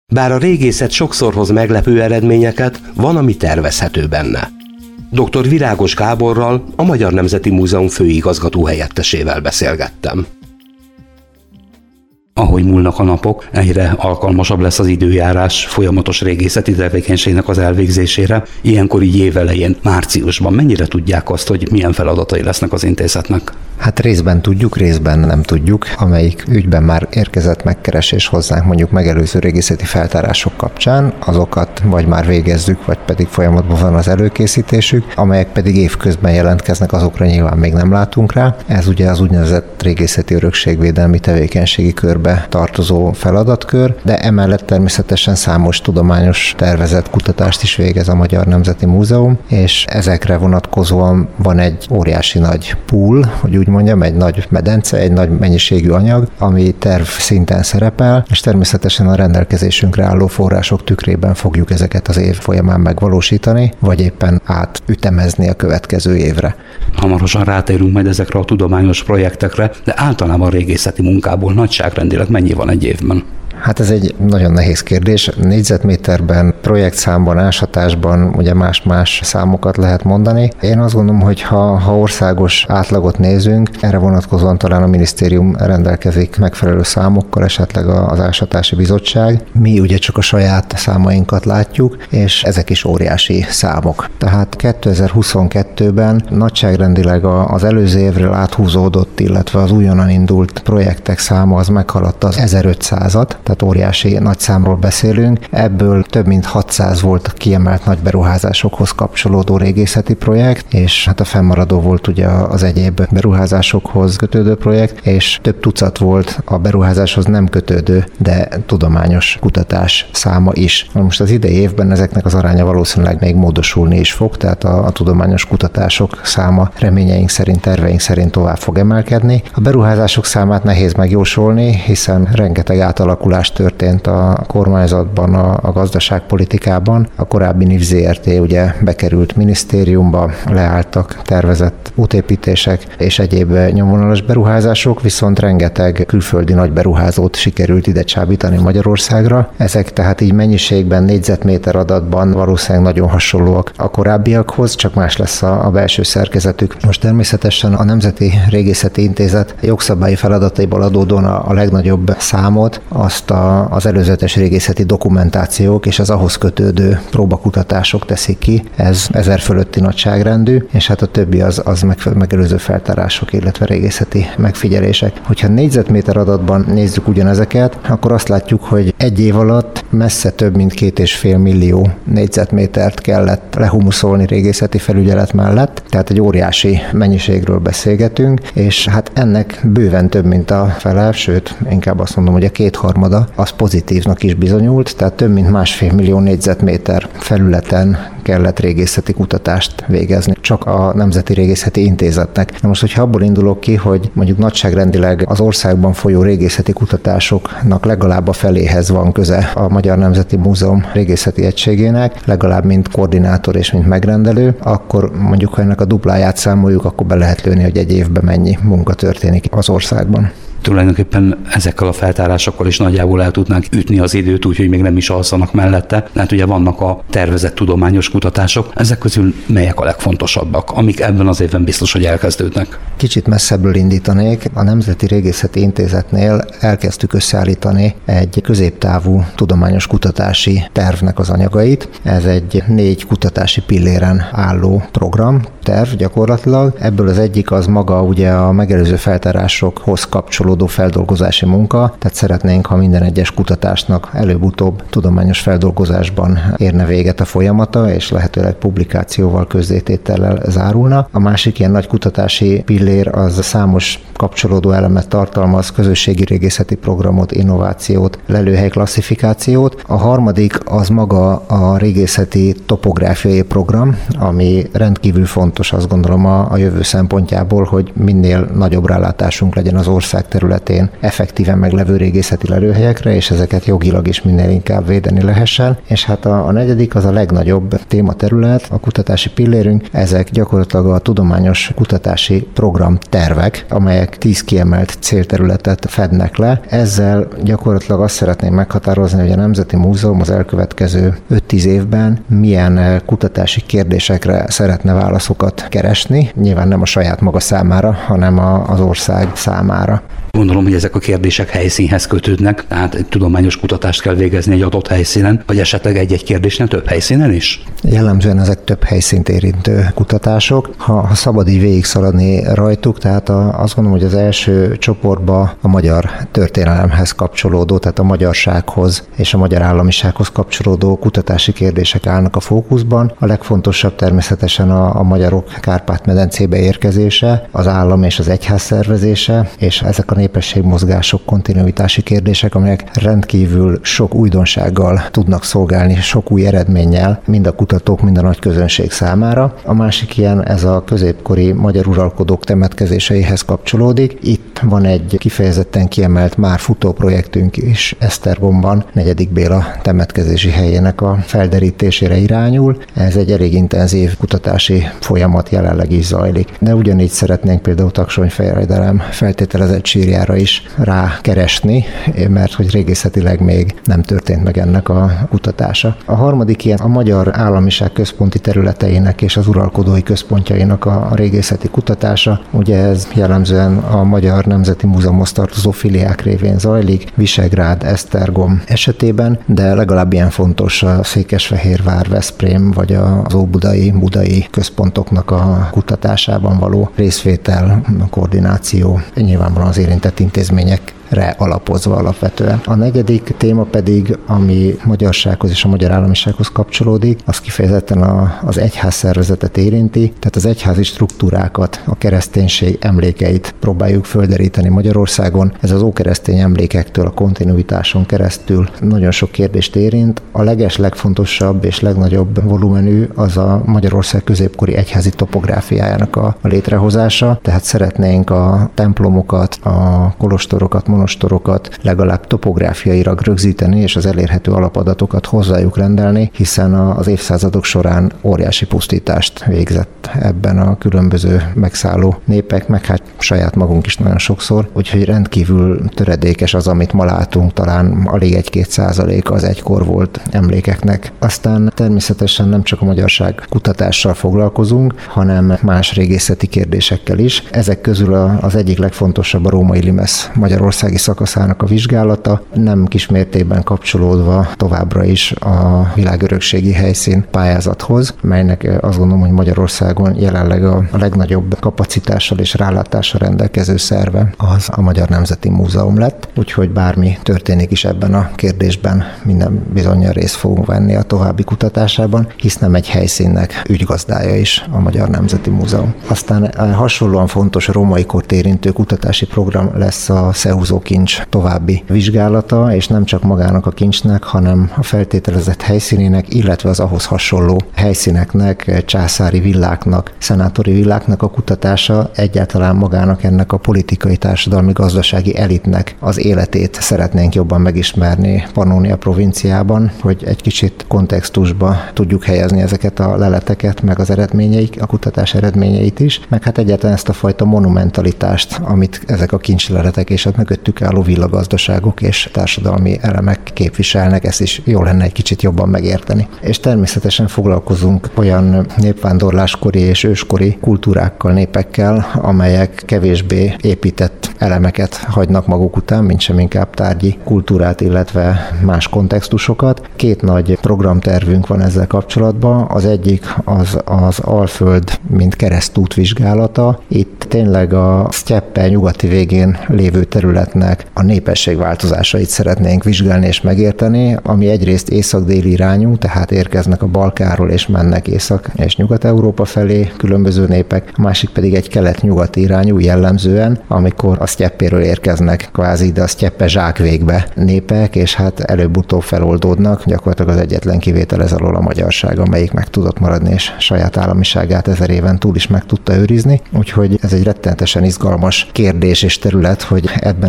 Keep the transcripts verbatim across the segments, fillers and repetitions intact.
Bár a régészet sokszor hoz meglepő eredményeket, van, ami tervezhető benne. doktor Virágos Gáborral, a Magyar Nemzeti Múzeum főigazgató helyettesével beszélgettem. Ahogy múlnak a napok, egyre alkalmasabb lesz az időjárás folyamatos régészeti tevékenységnek az elvégzésére. Ilyenkor így évelején, márciusban mennyire tudják azt, hogy milyen feladatai lesznek az intézetnek? Hát részben tudjuk, részben nem tudjuk. Amelyik ügyben már érkezett megkeresés hozzánk mondjuk megelőző régészeti feltárások kapcsán, azokat vagy már végezzük, vagy pedig folyamatban van az előkészítésük, amelyek pedig évközben jelentkeznek, azokra nyilván még nem látunk rá. Ez ugye az úgynevezett régészeti örökségvédelmi tevékenységi körbe tartozó feladatkör, de emellett természetesen számos tudományos tervezett kutatást is végez a Magyar Nemzeti Múzeum, és ezekre vonatkozóan van egy óriási nagy pool, hogy úgy mondjam, egy nagy medence, egy nagy mennyiségű anyag, ami terv szinten szerepel, és természetesen a rendelkezésünkre álló források tükrében fogjuk ezeket az év folyamán megvalósítani, vagy éppen átütemezni a következő évre. Hamarosan rátérünk majd ezekre a tudományos projektekre, de általában a régészeti munkából nagyságrendileg mennyi van egy évben? Hát ez egy nagyon nehéz kérdés. Négyzetméterben, projektszámban, ásatásban ugye más-más számokat lehet mondani. Én azt gondolom, hogy ha, ha országos átlagot nézünk, erre vonatkozóan talán a minisztérium rendelkezik megfelelő számokkal, esetleg az Ásatási Bizottság. Mi ugye csak a saját számainkat látjuk, és ezek is óriási számok. Tehát kétezer-huszonkettőben nagyságrendileg az előző évről áthúzódott, illetve az újonnan indult projektek száma az meghaladta az ezerötszázat, tehát óriási nagy számról beszélünk. Ebből több mint hatszáz volt kiemelt nagy beruházásokhoz kapcsolódó régészeti projekt, és hát a fennmaradó volt ugye az egyéb beruházásokhoz kötődő projekt, és több tucat volt a beruházáshoz nem kötődő, de tudományos kutatás száma is. Most az idei évben ezeknek az aránya valószínűleg még módosulni is fog, tehát a, a tudományos kutatások száma reményeink szerint, terveink szerint tovább fog emelkedni. A beruházások számát nehéz megjósolni, hiszen rengeteg átalakulás történt a kormányzatban, a, a gazdaságpolitikában. A korábbi NIV zé er té ugye bekerült minisztériumba, leálltak tervezett útépítések és egyéb nyomvonalas beruházások, viszont rengeteg külföldi nagy beruházót sikerült ide csábítani Magyarországra. Ezek tehát így mennyiségben, négyzetméter adatban valószínűleg nagyon hasonlóak a korábbiakhoz, csak más lesz a, a belső szerkezetük. Most természetesen a Nemzeti Régészeti Intézet jogszabályi feladataiból adódóan a, a legnagyobb számot azt a, az előzetes régészeti dokumentációk és az ahhoz kötődő próbakutatások teszik ki. Ez ezer fölötti nagyságrendű, és hát a többi az, az meg, megelőző feltárások, illetve régészeti megfigyelések. Hogyha négyzetméter adatban nézzük ugyanezeket, akkor azt látjuk, hogy egy év alatt messze több mint két és fél millió négyzetmétert kellett lehumuszolni régészeti felügyelet mellett, tehát egy óriási mennyiségről beszélgetünk, és hát ennek bőven több, mint a fele, sőt, inkább azt mondom, hogy a kétharmada az pozitívnak is bizonyult, tehát több mint másfél millió négyzetméter felületen kellett régészeti kutatást végezni, csak a Nemzeti Régészeti Intézetnek. Na most, hogyha abból indulok ki, hogy mondjuk nagyságrendileg az országban folyó régészeti kutatásoknak legalább a feléhez van köze a Magyar Nemzeti Múzeum régészeti egységének, legalább mint koordinátor és mint megrendelő, akkor mondjuk, ha ennek a dupláját számoljuk, akkor be lehet lőni, hogy egy évben mennyi munka történik az országban. Tulajdonképpen ezekkel a feltárásokkal is nagyjából el tudnánk ütni az időt, úgyhogy még nem is alszanak mellette. Hát ugye vannak a tervezett tudományos kutatások, ezek közül melyek a legfontosabbak, amik ebben az évben biztos, hogy elkezdődnek? Kicsit messzebbről indítanék. A Nemzeti Régészeti Intézetnél elkezdtük összeállítani egy középtávú tudományos kutatási tervnek az anyagait. Ez egy négy kutatási pilléren álló program, terv gyakorlatilag. Ebből az egyik az maga ugye a megelőző feltárásokhoz kapcsolódó feldolgozási munka, tehát szeretnénk, ha minden egyes kutatásnak előbb-utóbb tudományos feldolgozásban érne véget a folyamata, és lehetőleg publikációval, közzététellel zárulna. A másik ilyen nagy kutatási pillér az számos kapcsolódó elemet tartalmaz, közösségi régészeti programot, innovációt, lelőhely klasszifikációt. A harmadik az maga a régészeti topográfiai program, ami rendkívül fontos, azt gondolom a, a jövő szempontjából, hogy minél nagyobb rálátásunk legyen az ország területén effektíven meglevő régészeti lelőhelyekre, és ezeket jogilag is minél inkább védeni lehessen. És hát a, a negyedik az a legnagyobb tématerület, a kutatási pillérünk, ezek gyakorlatilag a tudományos kutatási programtervek, amelyek tíz kiemelt célterületet fednek le. Ezzel gyakorlatilag azt szeretném meghatározni, hogy a Nemzeti Múzeum az elkövetkező öt-tíz évben milyen kutatási kérdésekre szeretne válaszokat keresni. Nyilván nem a saját maga számára, hanem a, az ország számára. Gondolom, hogy ezek a kérdések helyszínhez kötődnek, tehát egy tudományos kutatást kell végezni egy adott helyszínen, vagy esetleg egy-egy kérdésnél több helyszínen is? Jellemzően ezek több helyszínt érintő kutatások. Ha, ha szabad így végigszaladni rajtuk, tehát a, azt gondolom, hogy az első csoportba a magyar történelemhez kapcsolódó, tehát a magyarsághoz és a magyar államisághoz kapcsolódó kutatási kérdések állnak a fókuszban. A legfontosabb természetesen a, a magyarok Kárpát-medencébe érkezése, az állam és az egyház szervezése, és ezek a népességmozgások, kontinuitási kérdések, amelyek rendkívül sok újdonsággal tudnak szolgálni, sok új eredménnyel, mind a kutatók, mind a nagy közönség számára. A másik ilyen, ez a középkori magyar uralkodók temetkezéseihez kapcsolódik. Itt van egy kifejezetten kiemelt, már futó projektünk is Esztergomban, negyedik Béla temetkezési helyének a felderítésére irányul. Ez egy elég intenzív kutatási folyamat jelenleg is zajlik. De ugyanígy szeretnénk például Taksony-Fejredelem feltételezett sírjára is rákeresni, mert hogy régészetileg még nem történt meg ennek a kutatása. A harmadik ilyen a magyar államiság központi területeinek és az uralkodói központjainak a régészeti kutatása. Ugye ez jellemzően a Magyar Nemzeti Múzeumhoz tartozó filiák révén zajlik, Visegrád, Esztergom esetében, de legalább ilyen fontos a Székesfehérvár, Veszprém vagy az óbudai, budai központoknak a kutatásában való részvétel, koordináció, nyilvánvalóan az érintett intézmények re alapozva alapvetően. A negyedik téma pedig, ami magyarsághoz és a magyar államisághoz kapcsolódik, az kifejezetten a, az egyház szervezetet érinti, tehát az egyházi struktúrákat, a kereszténység emlékeit próbáljuk földeríteni Magyarországon. Ez az ókeresztény emlékektől a kontinuitáson keresztül nagyon sok kérdést érint. A leges, legfontosabb és legnagyobb volumenű az a Magyarország középkori egyházi topográfiájának a, a létrehozása, tehát szeretnénk a templomokat, a kolostorokat, monostorokat legalább topográfiailag rögzíteni, és az elérhető alapadatokat hozzájuk rendelni, hiszen az évszázadok során óriási pusztítást végzett ebben a különböző megszálló népek, meg hát saját magunk is nagyon sokszor, úgyhogy rendkívül töredékes az, amit ma látunk, talán alig egy-két százalék az egykor volt emlékeknek. Aztán természetesen nem csak a magyarság kutatással foglalkozunk, hanem más régészeti kérdésekkel is. Ezek közül az egyik legfontosabb a római limes Magyarország szakaszának a vizsgálata, nem kismértékben kapcsolódva továbbra is a világörökségi helyszín pályázathoz, melynek azt gondolom, hogy Magyarországon jelenleg a legnagyobb kapacitással és rálátással rendelkező szerve az a Magyar Nemzeti Múzeum lett, úgyhogy bármi történik is ebben a kérdésben, minden bizonnyal részt fogunk venni a további kutatásában, hisz nem egy helyszínnek ügygazdája is a Magyar Nemzeti Múzeum. Aztán hasonlóan fontos római kort érintő kutatási program lesz a Szeúzó kincs további vizsgálata, és nem csak magának a kincsnek, hanem a feltételezett helyszínének, illetve az ahhoz hasonló helyszíneknek, császári villáknak, szenátori villáknak a kutatása, egyáltalán magának ennek a politikai, társadalmi, gazdasági elitnek az életét szeretnénk jobban megismerni Pannónia provinciában, hogy egy kicsit kontextusba tudjuk helyezni ezeket a leleteket, meg az eredményeik, a kutatás eredményeit is, meg hát egyáltalán ezt a fajta monumentalitást, amit ezek a kincsleletek és a mögöttük álló villagazdaságok és társadalmi elemek képviselnek, ezt is jó lenne egy kicsit jobban megérteni. És természetesen foglalkozunk olyan népvándorláskori és őskori kultúrákkal, népekkel, amelyek kevésbé épített elemeket hagynak maguk után, mint sem inkább tárgyi kultúrát, illetve más kontextusokat. Két nagy programtervünk van ezzel kapcsolatban. Az egyik az az Alföld, mint keresztút vizsgálata. Itt tényleg a sztyeppe nyugati végén lévő területnek a népességváltozásait szeretnénk vizsgálni és megérteni, ami egyrészt észak-déli irányú, tehát érkeznek a Balkánról és mennek Észak- és Nyugat-Európa felé különböző népek, a másik pedig egy kelet-nyugati irányú jellemzően, amikor a sztyeppéről érkeznek kvázi ide a sztyeppe zsákvégbe népek, és hát előbb-utóbb feloldódnak, gyakorlatilag az egyetlen kivétel ez alól a magyarság, amelyik meg tudott maradni, és saját államiságát ezer éven túl is meg tudta őrizni, úgyhogy ez egy rettenetesen izgalmas kérdés és terület, hogy ebben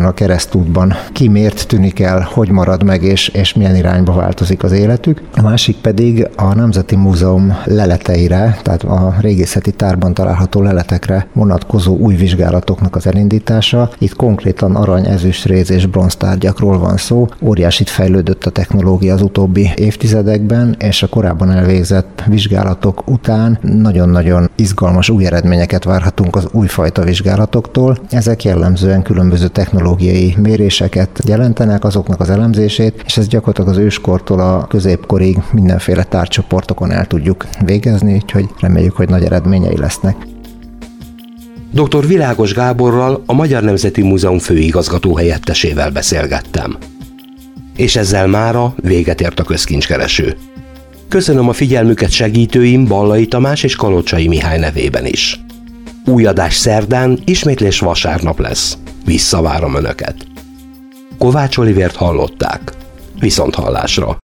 a keresztútban. Ki miért tűnik el, hogy marad meg, és, és milyen irányba változik az életük. A másik pedig a Nemzeti Múzeum leleteire, tehát a régészeti tárban található leletekre vonatkozó új vizsgálatoknak az elindítása. Itt konkrétan arany, ezüst, réz és bronztárgyakról van szó. Óriásit fejlődött a technológia az utóbbi évtizedekben, és a korábban elvégzett vizsgálatok után nagyon-nagyon izgalmas új eredményeket várhatunk az újfajta vizsgálatoktól. Ezek jellemzően különböző technológiai méréseket jelentenek, azoknak az elemzését, és ez gyakorlatilag az őskortól a középkorig mindenféle tárgycsoportokon el tudjuk végezni, úgyhogy reméljük, hogy nagy eredményei lesznek. doktor Világos Gáborral, a Magyar Nemzeti Múzeum főigazgató helyettesével beszélgettem. És ezzel mára véget ért a Közkincskereső. Köszönöm a figyelmüket segítőim Ballai Tamás és Kalocsai Mihály nevében is. Új adás szerdán, ismétlés vasárnap lesz. Visszavárom Önöket. Kovács Olivért hallották. Viszonthallásra.